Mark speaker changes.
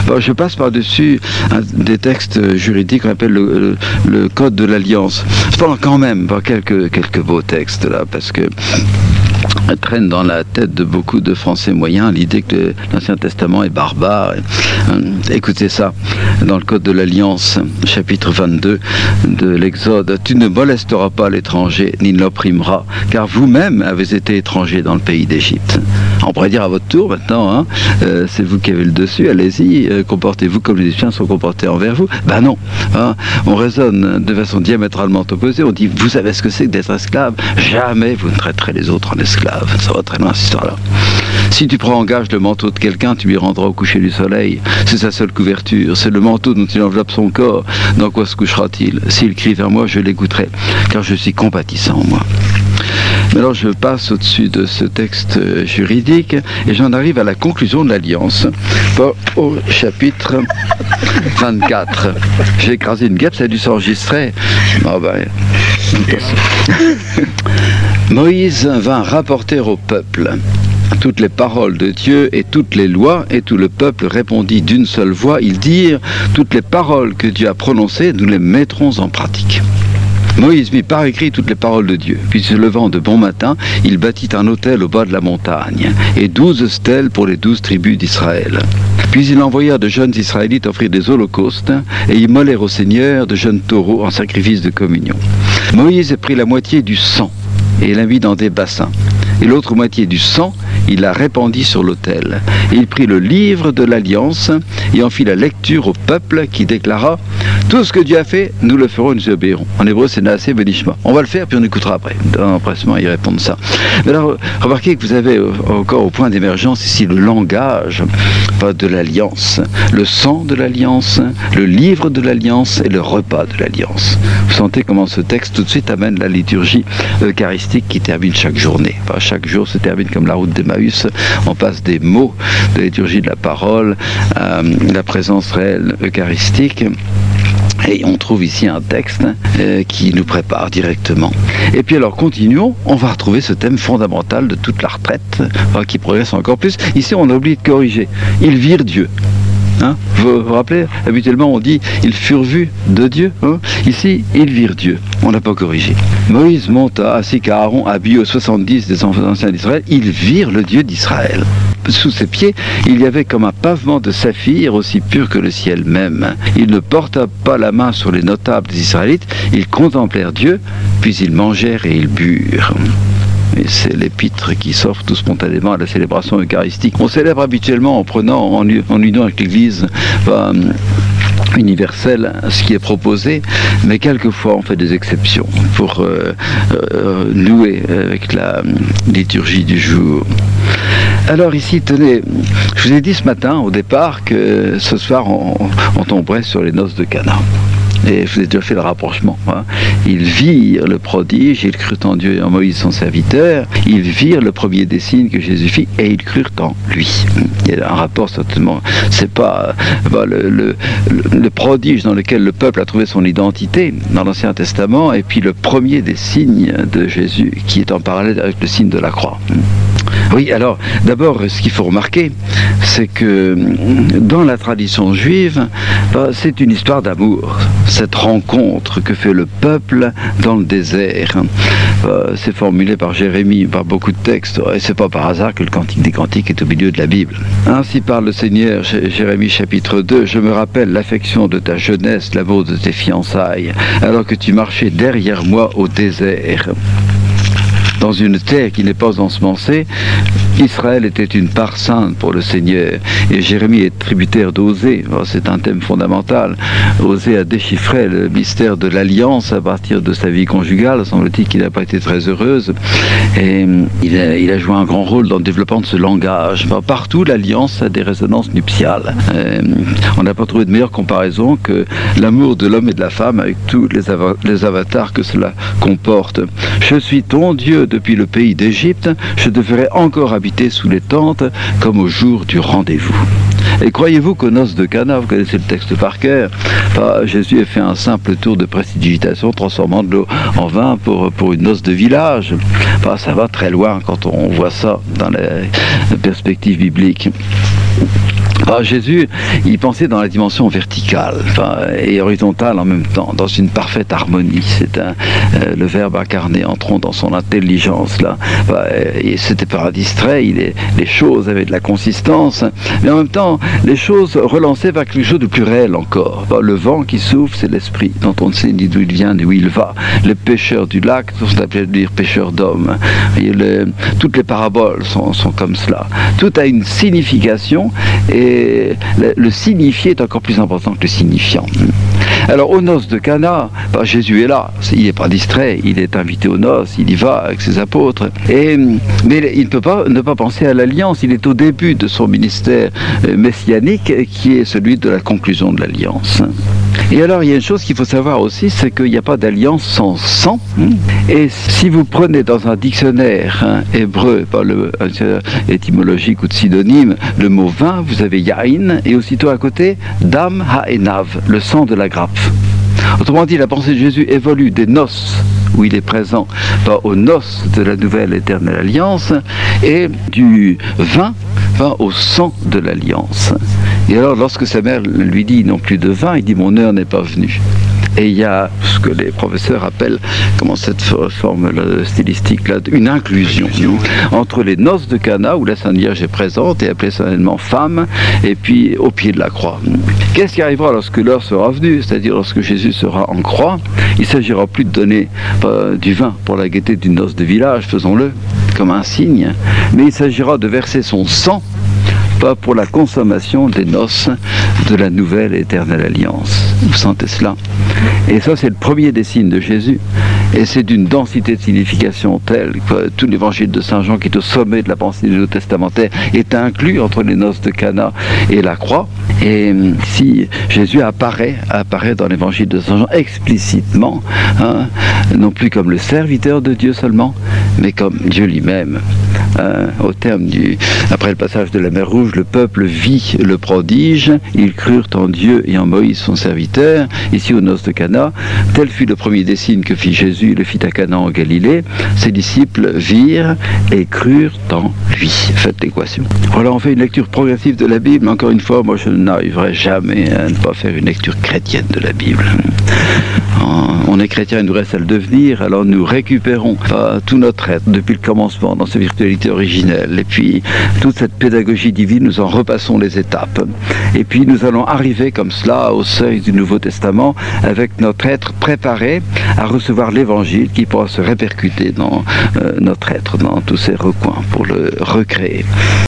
Speaker 1: Je passe par-dessus des textes juridiques qu'on appelle le Code de l'Alliance. Cependant, quand même, quelques beaux textes là, parce que traîne dans la tête de beaucoup de Français moyens l'idée que l'Ancien Testament est barbare. Écoutez ça, dans le Code de l'Alliance, chapitre 22 de l'Exode: « Tu ne molesteras pas l'étranger, ni ne l'opprimeras, car vous-même avez été étrangers dans le pays d'Égypte. » On pourrait dire à votre tour maintenant, c'est vous qui avez le dessus, allez-y, comportez-vous comme les Égyptiens sont comportés envers vous. Ben non, on raisonne de façon diamétralement opposée, on dit: vous savez ce que c'est que d'être esclave? Jamais vous ne traiterez les autres en esclaves. Ça va très loin cette histoire-là. Si tu prends en gage le manteau de quelqu'un, tu lui rendras au coucher du soleil. C'est sa seule couverture, c'est le manteau dont il enveloppe son corps. Dans quoi se couchera-t-il? S'il crie vers moi, je l'écouterai, car je suis compatissant, moi. Mais alors je passe au-dessus de ce texte juridique et j'en arrive à la conclusion de l'Alliance, au chapitre 24. J'ai écrasé une guêpe, ça a dû s'enregistrer. Moïse vint rapporter au peuple toutes les paroles de Dieu et toutes les lois, et tout le peuple répondit d'une seule voix. Ils dirent: toutes les paroles que Dieu a prononcées, nous les mettrons en pratique. Moïse mit par écrit toutes les paroles de Dieu. Puis se levant de bon matin, il bâtit un autel au bas de la montagne, et 12 stèles pour les 12 tribus d'Israël. Puis il envoya de jeunes Israélites offrir des holocaustes, et immolèrent au Seigneur de jeunes taureaux en sacrifice de communion. Moïse prit la moitié du sang, et la mit dans des bassins. Et l'autre moitié du sang, il la répandit sur l'autel. Et il prit le livre de l'Alliance et en fit la lecture au peuple, qui déclara: tout ce que Dieu a fait, nous le ferons et nous obéirons. En hébreu, c'est Naaseh Benishma. On va le faire, puis on écoutera après. Dans l'empressement, ils répondent ça. Mais alors, remarquez que vous avez encore au point d'émergence ici le langage de l'Alliance, le sang de l'Alliance, le livre de l'Alliance et le repas de l'Alliance. Vous sentez comment ce texte tout de suite amène la liturgie eucharistique qui termine chaque journée. Enfin, chaque jour se termine comme la route d'Emmaüs. On passe des mots de la liturgie de la parole à la présence réelle eucharistique. Et on trouve ici un texte qui nous prépare directement. Et puis alors continuons, on va retrouver ce thème fondamental de toute la retraite, qui progresse encore plus. Ici on a oublié de corriger. Ils virent Dieu. Vous vous rappelez, habituellement on dit ils furent vus de Dieu. Ici, ils virent Dieu. On n'a pas corrigé. Moïse monta ainsi qu'Aaron, habillé aux 70 des enfants anciens d'Israël. Ils virent le Dieu d'Israël. Sous ses pieds, il y avait comme un pavement de saphir aussi pur que le ciel même. Il ne porta pas la main sur les notables des Israélites. Ils contemplèrent Dieu, puis ils mangèrent et ils burent. Et c'est l'épître qui s'offre tout spontanément à la célébration eucharistique. On célèbre habituellement en prenant, en union avec l'Église universelle, ce qui est proposé, mais quelquefois on fait des exceptions pour nouer avec la liturgie du jour. Alors ici, tenez, je vous ai dit ce matin au départ que ce soir on tomberait sur les noces de Cana. Et je vous ai déjà fait le rapprochement. Ils virent le prodige, ils crurent en Dieu et en Moïse son serviteur. Ils virent le premier des signes que Jésus fit et ils crurent en lui. Il y a un rapport certainement. C'est pas le prodige dans lequel le peuple a trouvé son identité dans l'Ancien Testament, et puis le premier des signes de Jésus qui est en parallèle avec le signe de la croix. Oui, alors, d'abord, ce qu'il faut remarquer, c'est que dans la tradition juive, c'est une histoire d'amour. Cette rencontre que fait le peuple dans le désert. C'est formulé par Jérémie, par beaucoup de textes, et c'est pas par hasard que le Cantique des Cantiques est au milieu de la Bible. Ainsi parle le Seigneur, Jérémie chapitre 2, « Je me rappelle l'affection de ta jeunesse, l'amour de tes fiançailles, alors que tu marchais derrière moi au désert. » Dans une terre qui n'est pas ensemencée, Israël était une part sainte pour le Seigneur. Et Jérémie est tributaire d'Osée. C'est un thème fondamental. Osée a déchiffré le mystère de l'alliance à partir de sa vie conjugale. Semble-t-il qu'il n'a pas été très heureuse. Et il a joué un grand rôle dans le développement de ce langage. Partout, l'alliance a des résonances nuptiales. On n'a pas trouvé de meilleure comparaison que l'amour de l'homme et de la femme avec tous les avatars que cela comporte. Je suis ton Dieu depuis le pays d'Égypte, je te ferai encore habiter sous les tentes comme au jour du rendez-vous. Et croyez-vous qu'aux noces de Cana, vous connaissez le texte par cœur, Jésus a fait un simple tour de prestidigitation transformant de l'eau en vin pour une noce de village. Ça va très loin quand on voit ça dans les perspectives bibliques. Jésus, il pensait dans la dimension verticale et horizontale en même temps, dans une parfaite harmonie. C'est le Verbe incarné entrant dans son intelligence là. Et c'était pas distrait. Les choses avaient de la consistance, mais en même temps, les choses relançaient vers quelque chose de plus réel encore. Le vent qui souffle, c'est l'esprit dont on ne sait ni d'où il vient ni où il va. Les pêcheurs du lac, on s'appelait dire pêcheurs d'hommes. Toutes les paraboles sont comme cela. Tout a une signification et le signifié est encore plus important que le signifiant. Alors aux noces de Cana, Jésus est là, il n'est pas distrait, il est invité aux noces, il y va avec ses apôtres. Mais il ne peut pas ne pas penser à l'alliance, il est au début de son ministère messianique qui est celui de la conclusion de l'alliance. Et alors il y a une chose qu'il faut savoir aussi, c'est qu'il n'y a pas d'alliance sans sang. Et si vous prenez dans un dictionnaire hébreu, pas le étymologique ou de synonyme, le mot vin, vous avez yain, et aussitôt à côté, dam ha'enav, le sang de la grappe. Autrement dit, la pensée de Jésus évolue des noces, où il est présent, aux noces de la nouvelle éternelle alliance, et du vin au sang de l'alliance. Et alors, lorsque sa mère lui dit non plus de vin, il dit mon heure n'est pas venue. Et il y a ce que les professeurs appellent, comment cette forme stylistique là, une inclusion entre les noces de Cana où la Sainte Vierge est présente et appelée solennellement femme, et puis au pied de la croix. Qu'est-ce qui arrivera lorsque l'heure sera venue, c'est-à-dire lorsque Jésus sera en croix? Il ne s'agira plus de donner du vin pour la gaieté d'une noce de village, faisons-le, comme un signe, mais il s'agira de verser son sang pour la consommation des noces de la nouvelle éternelle alliance. Vous sentez cela? Et ça, c'est le premier des signes de Jésus. Et c'est d'une densité de signification telle que tout l'évangile de Saint Jean, qui est au sommet de la pensée du Nouveau Testamentaire, est inclus entre les noces de Cana et la croix. Et si Jésus apparaît dans l'évangile de Saint Jean explicitement, non plus comme le serviteur de Dieu seulement, mais comme Dieu lui-même. Au terme après le passage de la mer Rouge, le peuple vit le prodige, ils crurent en Dieu et en Moïse son serviteur. Ici aux noces de Cana, tel fut le premier des signes que fit Jésus, le fit à Cana en Galilée. Ses disciples virent et crurent en lui. Faites l'équation. Voilà, on fait une lecture progressive de la Bible. Encore une fois, moi je n'arriverai jamais à ne pas faire une lecture chrétienne de la Bible. On est chrétien, il nous reste à le devenir, alors nous récupérons tout notre être depuis le commencement dans sa virtualité originelle, et puis toute cette pédagogie divine, nous en repassons les étapes, et puis nous allons arriver comme cela au seuil du Nouveau Testament avec notre être préparé à recevoir l'évangile qui pourra se répercuter dans notre être, dans tous ses recoins pour le recréer.